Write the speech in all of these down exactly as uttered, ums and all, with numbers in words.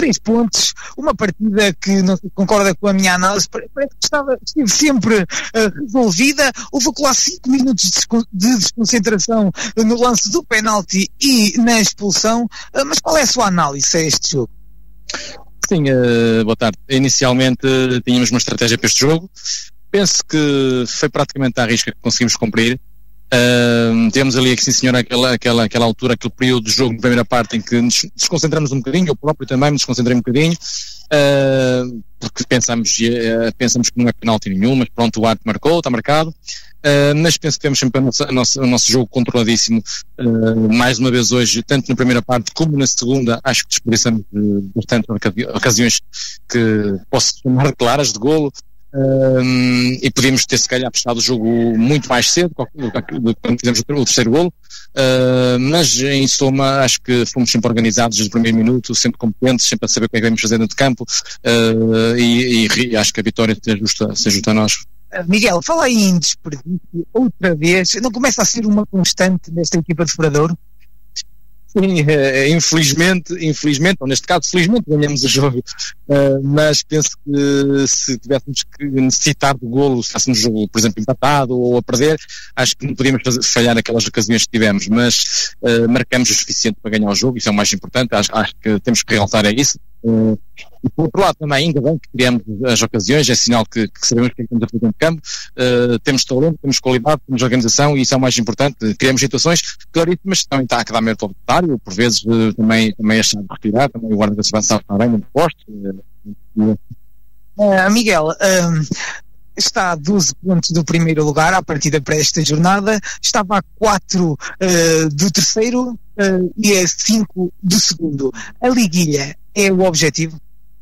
três pontos, uma partida que não concorda com a minha análise, parece que estava, esteve sempre uh, resolvida, houve quase cinco minutos de desconcentração no lance do penalti e na expulsão, uh, mas qual é a sua análise a este jogo? Sim, uh, boa tarde. Inicialmente uh, tínhamos uma estratégia para este jogo, penso que foi praticamente à risca que conseguimos cumprir. Uh, temos ali, sim senhor, aquela, aquela, aquela altura, aquele período de jogo, na primeira parte, em que nos desconcentramos um bocadinho, eu próprio também me desconcentrei um bocadinho, uh, porque pensamos, uh, pensamos que não é penalti nenhum, mas pronto, o árbitro marcou, está marcado, uh, mas penso que temos sempre a nossa, a nossa, o nosso jogo controladíssimo, uh, mais uma vez hoje, tanto na primeira parte como na segunda, acho que desperdiçamos uh, bastante ocasiões que posso chamar claras de golo. Um, e podíamos ter se calhar fechado o jogo muito mais cedo quando fizemos o terceiro golo, uh, mas em soma acho que fomos sempre organizados desde o primeiro minuto, sempre competentes, sempre a saber o que é que vamos fazer dentro de campo, uh, e, e acho que a vitória se ajusta, se ajusta a nós. Miguel, fala aí em desperdício outra vez, não começa a ser uma constante nesta equipa de Furadouro? Sim, uh, infelizmente, infelizmente, ou neste caso, felizmente ganhamos o jogo, uh, mas penso que se tivéssemos que necessitar do golo, se estivéssemos o jogo, por exemplo, empatado ou a perder, acho que não podíamos fazer, falhar naquelas ocasiões que tivemos, mas uh, marcamos o suficiente para ganhar o jogo, isso é o mais importante, acho, acho que temos que realçar é isso. Uh, e por outro lado também, ainda bem que criamos as ocasiões, é sinal que, que sabemos o que é que estamos a fazer no campo, uh, temos talento, temos qualidade, temos organização, e isso é o mais importante. Criamos situações claríssimas, mas também está a dar mérito ao adversário, por vezes uh, também, também achar de retirar, também o guarda-redes avançado está bem no posto. Uh, uh, Miguel, uh, está a doze pontos do primeiro lugar à partida para esta jornada, estava a quatro uh, do terceiro uh, e a cinco do segundo. A liguilha é o objetivo?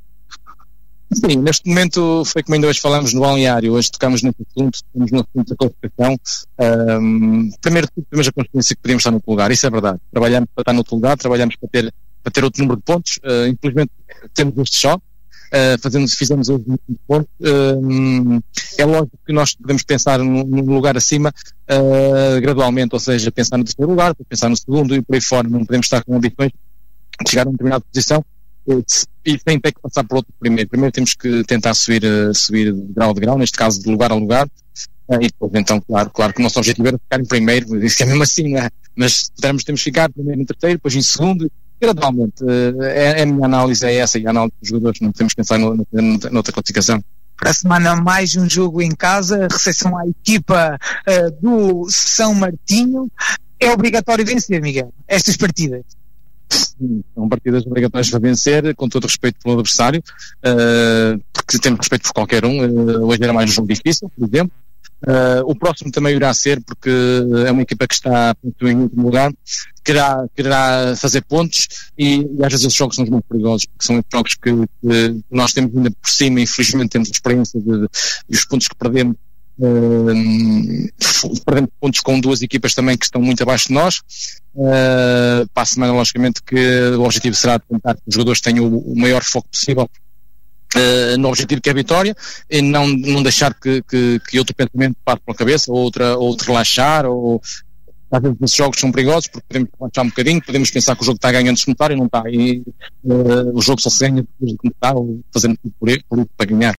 Sim, neste momento foi como ainda hoje falamos no balneário, hoje tocamos nesse assunto, estamos no assunto da classificação. Um, primeiro de tudo, temos a consciência que podíamos estar no outro lugar, isso é verdade. Trabalhamos para estar no outro lugar, trabalhamos para ter, para ter outro número de pontos, uh, infelizmente temos este só, uh, fazemos, fizemos hoje muito pontos. Uh, é lógico que nós podemos pensar num, num lugar acima, uh, gradualmente, ou seja, pensar no terceiro lugar, pensar no segundo e por aí fora, não podemos estar com ambições de chegar a uma determinada posição e sem ter que passar por outro primeiro. Primeiro temos que tentar subir, uh, subir de grau de grau, neste caso de lugar a lugar, uh, e depois então, claro, claro que o nosso objetivo era ficar em primeiro, isso é mesmo assim, não é? Mas se pudermos, temos que ficar primeiro em terceiro, depois em segundo, gradualmente. Uh, é, é a minha análise, é essa, e a análise dos jogadores, não podemos pensar no, no, noutra classificação. Para a semana mais um jogo em casa, recepção à equipa uh, do São Martinho. É obrigatório vencer, Miguel, estas partidas? São partidas obrigatórias para vencer, com todo o respeito pelo adversário, uh, porque temos respeito por qualquer um. Uh, hoje era mais um jogo difícil, por exemplo. Uh, o próximo também irá ser, porque é uma equipa que está em último lugar, quererá, quererá fazer pontos, e, e às vezes os jogos são muito perigosos, porque são jogos que, que nós temos ainda por cima, infelizmente temos a experiência de, de, de os pontos que perdemos. Uh, perdendo pontos com duas equipas também que estão muito abaixo de nós. Uh, para a semana, logicamente, que o objetivo será tentar que os jogadores tenham o, o maior foco possível uh, no objetivo que é a vitória, e não, não deixar que, que, que outro pensamento passe pela cabeça, ou, outra, ou de relaxar, ou às vezes esses jogos são perigosos porque podemos relaxar um bocadinho, podemos pensar que o jogo está ganhando antes de começar e não está, e uh, o jogo só se ganha depois de começar, ou fazendo tudo por ele, por ele para ganhar.